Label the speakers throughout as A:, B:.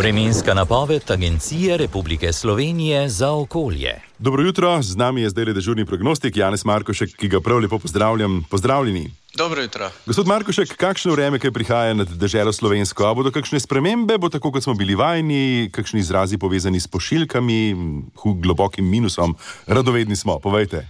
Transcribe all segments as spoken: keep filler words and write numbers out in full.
A: Vremenska napoved Agencije Republike Slovenije za okolje.
B: Dobro jutro, z nami je zdaj dežurni prognostik Janez Markošek, ki ga prav lepo pozdravljam. Pozdravljeni.
C: Dobro jutro.
B: Gospod Markošek, kakšno vreme, kaj prihaja nad deželo slovensko? A bodo kakšne spremembe, bo tako, kot smo bili vajeni, kakšni izrazi povezani s pošiljkami, globokim minusom? Radovedni smo, povejte.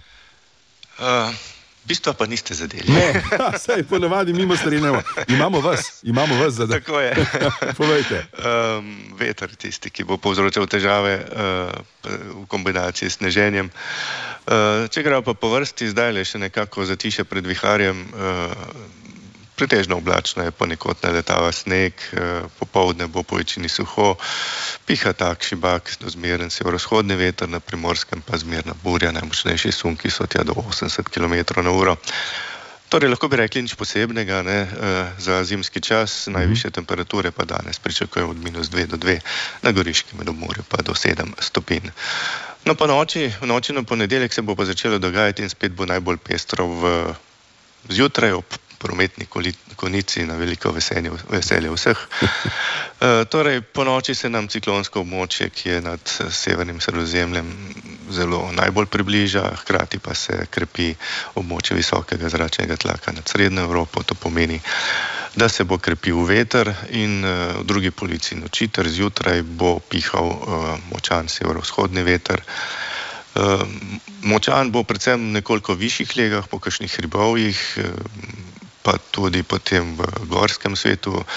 C: Uh, bistva pa niste zadeli.
B: Ne, ha, saj ponavadi mimo strinjamo. Imamo vas, imamo vas zadaj.
C: Tako je.
B: Povejte.
C: Um, veter tisti, ki bo povzročal težave uh, v kombinaciji s sneženjem. Uh, če gre pa po vrsti, zdaj le še nekako zatiše pred viharjem, uh, pretežno oblačno je, ponekod naletava sneg, uh, popoldne bo po večini suho, piha tak šibak, dozmeren severovzhodni veter, na Primorskem pa zmerna burja, najmočnejši sunki so tja do osemdeset kilometrov na uro. Torej, lahko bi rekli nič posebnega, ne, uh, za zimski čas, najvišje temperature pa danes pričakujemo od minus dve do dve, na Goriškem in ob morju pa do sedem stopinj. No, po noči, v noči na ponedeljek se bo pa začelo dogajati in spet bo najbolj pestro v zjutraj ob prometni konici na veliko veselje, veselje vseh. E, torej, po noči se nam ciklonsko območje, ki je nad severnim Sredozemljem, zelo najbolj približa, hkrati pa se krepi območje visokega zračnega tlaka nad Srednjo Evropo. To pomeni, da se bo krepil veter in uh, v drugi polovici noči ter zjutraj bo pihal uh, močan severovzhodni veter. Uh, močan bo predvsem v nekoliko višjih legah, po kakšnih hribovjih, uh, pa tudi potem v gorskem svetu uh,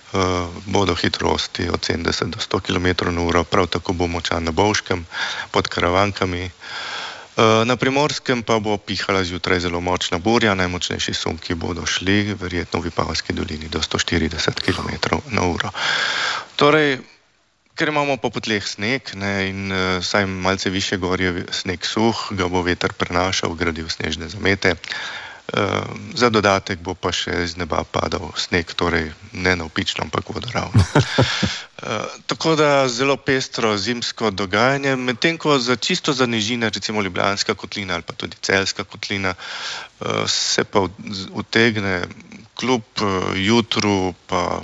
C: bodo hitrosti od sedemdeset do sto kilometrov na uro, prav tako bo močan na Bovškem, pod Karavankami. Na Primorskem pa bo pihala zjutraj zelo močna burja, najmočnejši sunki bodo šli verjetno v Vipavski dolini do sto štirideset kilometrov na uro. Torej, ker imamo po potleh sneg, ne, in uh, saj malce više gor je sneg suh, ga bo veter prenašal, gradil snežne zamete. Uh, za dodatek bo pa še iz neba padal sneg, torej ne navpično, ampak vodoravno. Uh, tako da zelo pestro zimsko dogajanje, medtem ko za čisto za nižine, recimo Ljubljanska kotlina ali pa tudi Celjska kotlina, uh, se pa utegne kljub uh, jutru, pa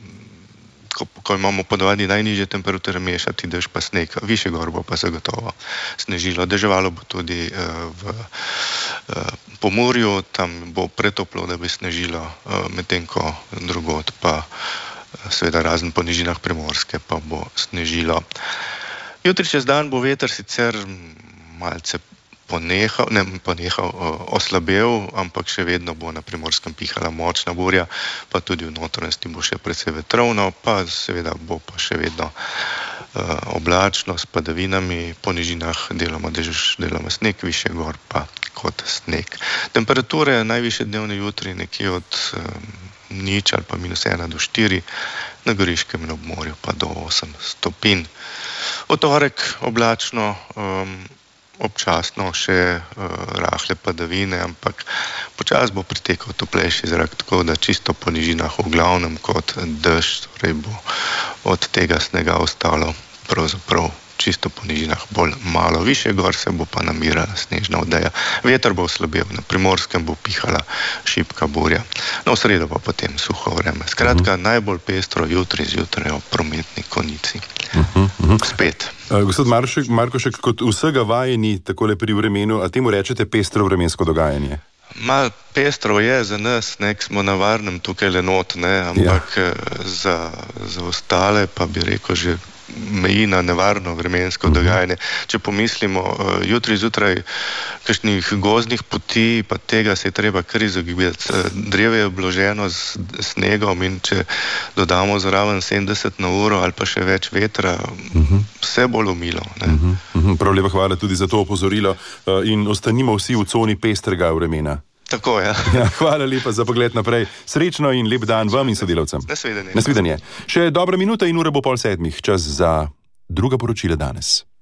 C: ko, ko imamo ponavadi najnižje temperature, mešati dež pa sneg. Višje gor bo pa zagotovo snežilo. Deževalo bo tudi uh, v uh, Pomurju, tam bo pretoplo, da bi snežilo, uh, medtem ko drugod pa seveda razen po nižinah Primorske pa bo snežilo. Jutri čez dan bo veter sicer malce ponehal, ne ponehal, oslabel, ampak še vedno bo na Primorskem pihala močna burja, pa tudi v notranjosti bo še precej vetrovno, pa seveda bo pa še vedno uh, oblačno s padavinami, po nižinah deloma dež, deloma sneg, više gor pa kot sneg. Temperature najvišje dnevne jutri nekje od um, nič ali pa minus ena do štiri, na Goriškem in ob morju pa do osem stopinj. V torek oblačno, um, občasno še uh, rahle padavine, ampak počas bo pritekal toplejši zrak, tako da čisto po nižinah v glavnem kot dež, torej bo od tega snega ostalo pravzaprav čisto po nižinah bolj malo. Više gor se bo pa namirala snežna odeja. Veter bo oslabel, na Primorskem bo pihala šibka burja. No, v sredo pa potem suho vreme. Skratka, uh-huh. najbolj pestro jutri zjutraj ob prometni konici. Uh-huh, uh-huh. Spet.
B: Uh, gospod Maršek, Markošek, kot vsega vajeni takole pri vremenu, a temu rečete pestro vremensko dogajanje?
C: Mal pestro je za nas, nek smo na varnem tukaj le not, ne, ampak ja. za, za ostale pa bi rekel že meji na nevarno vremensko uh-huh. dogajanje. Če pomislimo, uh, jutri zjutraj kakšnih gozdnih poti, pa tega se je treba kar izogibati. Uh, dreve je obloženo z snegom in če dodamo zraven sedemdeset na uro ali pa še več vetra, uh-huh. vse bolj umilo. Ne?
B: Uh-huh. Uh-huh. Prav lepa hvala tudi za to opozorilo uh, in ostanimo vsi v coni pestrega vremena.
C: Tako je.
B: Ja, hvala lepa za pogled naprej. Srečno in lep dan vam in sodelavcem.
C: Nasvidenje.
B: Nasvidenje. Še dobra minuta in ura bo pol sedmih. Čas za druga poročila danes.